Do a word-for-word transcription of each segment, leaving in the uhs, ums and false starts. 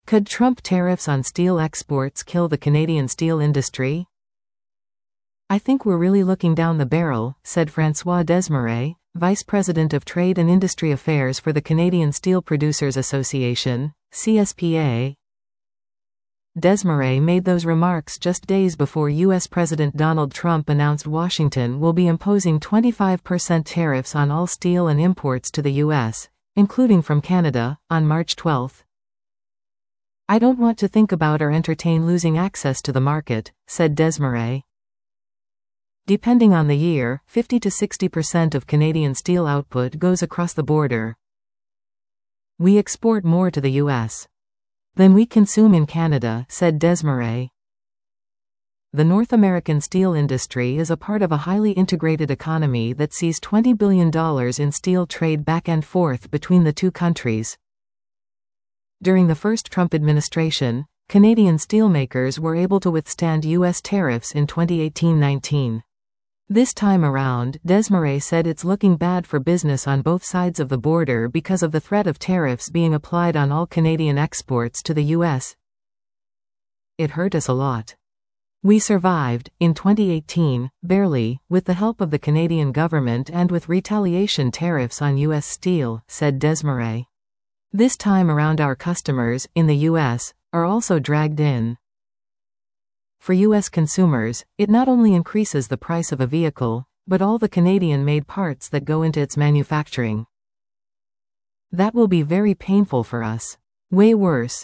Could Trump tariffs on steel exports kill the Canadian steel industry? I think we're really looking down the barrel, said François Desmarais, Vice President of Trade and Industry Affairs for the Canadian Steel Producers Association, C S P A. Desmarais made those remarks just days before U S President Donald Trump announced Washington will be imposing twenty-five percent tariffs on all steel and imports to the U S, including from Canada, on March twelfth. I don't want to think about or entertain losing access to the market, said Desmarais. Depending on the year, fifty to sixty percent of Canadian steel output goes across the border. We export more to the U S than we consume in Canada, said Desmarais. The North American steel industry is a part of a highly integrated economy that sees twenty billion dollars in steel trade back and forth between the two countries. During the first Trump administration, Canadian steelmakers were able to withstand U S tariffs in twenty eighteen nineteen. This time around, Desmarais said it's looking bad for business on both sides of the border because of the threat of tariffs being applied on all Canadian exports to the U S. It hurt us a lot. We survived, in twenty eighteen, barely, with the help of the Canadian government and with retaliation tariffs on U S steel, said Desmarais. This time around our customers, in the U S, are also dragged in. For U S consumers, it not only increases the price of a vehicle, but all the Canadian-made parts that go into its manufacturing. That will be very painful for us. Way worse.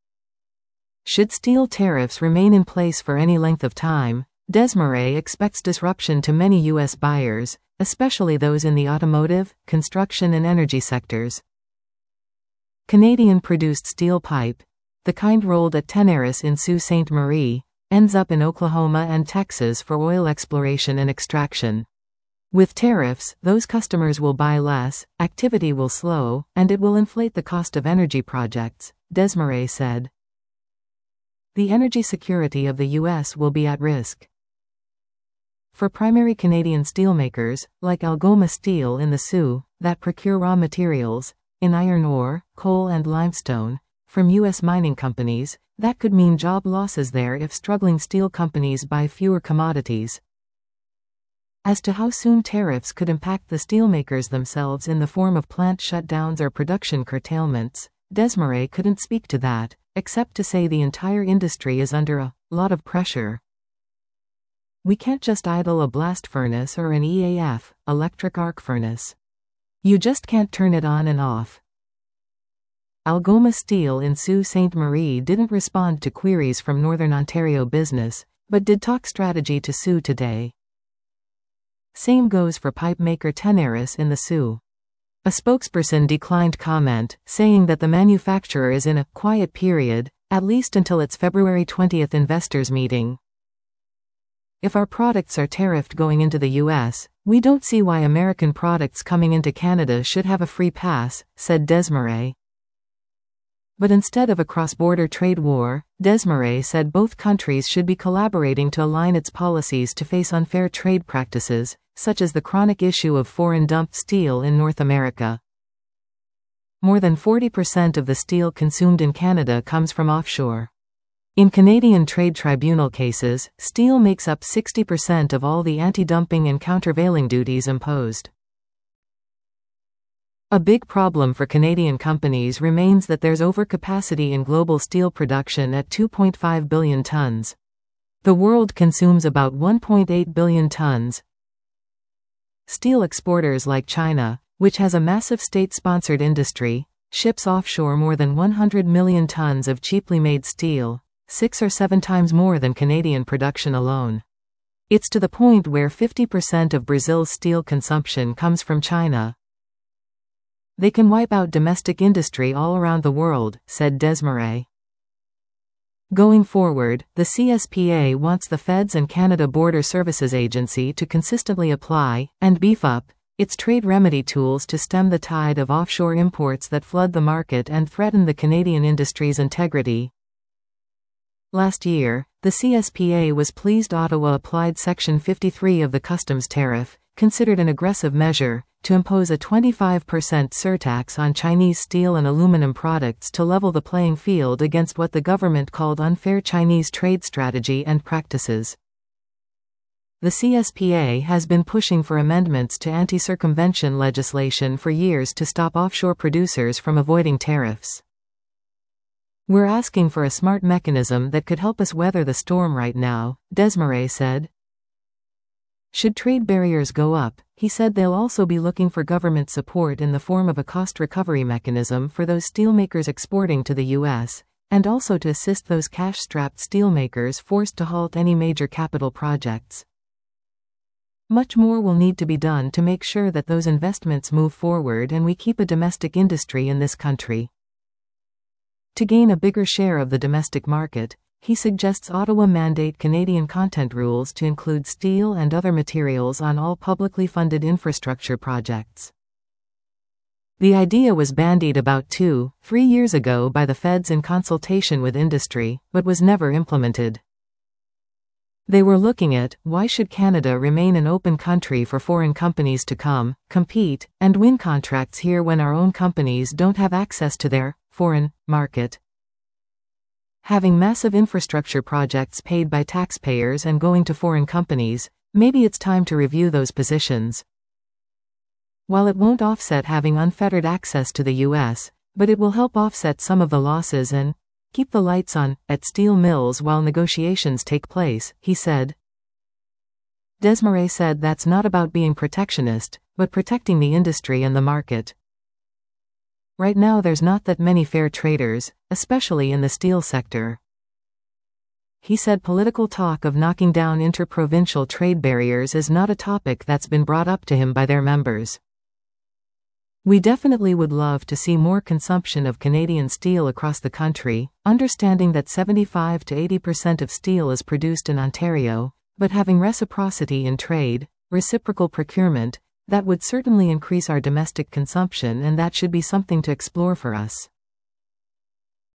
Should steel tariffs remain in place for any length of time, Desmarais expects disruption to many U S buyers, especially those in the automotive, construction and energy sectors. Canadian-produced steel pipe, the kind rolled at Tenaris in Sault Ste. Marie, ends up in Oklahoma and Texas for oil exploration and extraction. With tariffs, those customers will buy less, activity will slow, and it will inflate the cost of energy projects, Desmarais said. The energy security of the U S will be at risk. For primary Canadian steelmakers, like Algoma Steel in the Sioux, that procure raw materials, in iron ore, coal and limestone, from U S mining companies, that could mean job losses there if struggling steel companies buy fewer commodities. As to how soon tariffs could impact the steelmakers themselves in the form of plant shutdowns or production curtailments, Desmarais couldn't speak to that, except to say the entire industry is under a lot of pressure. We can't just idle a blast furnace or an E A F, electric arc furnace. You just can't turn it on and off. Algoma Steel in Sault Ste. Marie didn't respond to queries from Northern Ontario business, but did talk strategy to Sioux today. Same goes for pipe maker Tenaris in the Sioux. A spokesperson declined comment, saying that the manufacturer is in a quiet period, at least until its February twentieth investors meeting. If our products are tariffed going into the U S, we don't see why American products coming into Canada should have a free pass, said Desmarais. But instead of a cross-border trade war, Desmarais said both countries should be collaborating to align its policies to face unfair trade practices, such as the chronic issue of foreign dumped steel in North America. More than forty percent of the steel consumed in Canada comes from offshore. In Canadian trade tribunal cases, steel makes up sixty percent of all the anti-dumping and countervailing duties imposed. A big problem for Canadian companies remains that there's overcapacity in global steel production at two point five billion tons. The world consumes about one point eight billion tons. Steel exporters like China, which has a massive state-sponsored industry, ships offshore more than one hundred million tons of cheaply made steel, six or seven times more than Canadian production alone. It's to the point where fifty percent of Brazil's steel consumption comes from China. They can wipe out domestic industry all around the world, said Desmarais. Going forward, the C S P A wants the Feds and Canada Border Services Agency to consistently apply, and beef up, its trade remedy tools to stem the tide of offshore imports that flood the market and threaten the Canadian industry's integrity. Last year, the C S P A was pleased Ottawa applied Section fifty-three of the customs tariff, considered an aggressive measure to impose a twenty-five percent surtax on Chinese steel and aluminum products to level the playing field against what the government called unfair Chinese trade strategy and practices. The C S P A has been pushing for amendments to anti-circumvention legislation for years to stop offshore producers from avoiding tariffs. We're asking for a smart mechanism that could help us weather the storm right now, Desmarais said. Should trade barriers go up, he said they'll also be looking for government support in the form of a cost recovery mechanism for those steelmakers exporting to the U S, and also to assist those cash-strapped steelmakers forced to halt any major capital projects. Much more will need to be done to make sure that those investments move forward and we keep a domestic industry in this country. To gain a bigger share of the domestic market, he suggests Ottawa mandate Canadian content rules to include steel and other materials on all publicly funded infrastructure projects. The idea was bandied about two, three years ago by the feds in consultation with industry, but was never implemented. They were looking at, why should Canada remain an open country for foreign companies to come, compete, and win contracts here when our own companies don't have access to their foreign market? Having massive infrastructure projects paid by taxpayers and going to foreign companies, maybe it's time to review those positions. While it won't offset having unfettered access to the U S, but it will help offset some of the losses and keep the lights on at steel mills while negotiations take place, he said. Desmarais said that's not about being protectionist, but protecting the industry and the market. Right now there's not that many fair traders, especially in the steel sector. He said political talk of knocking down interprovincial trade barriers is not a topic that's been brought up to him by their members. We definitely would love to see more consumption of Canadian steel across the country, understanding that seventy-five to eighty percent of steel is produced in Ontario, but having reciprocity in trade, reciprocal procurement, that would certainly increase our domestic consumption, and that should be something to explore for us.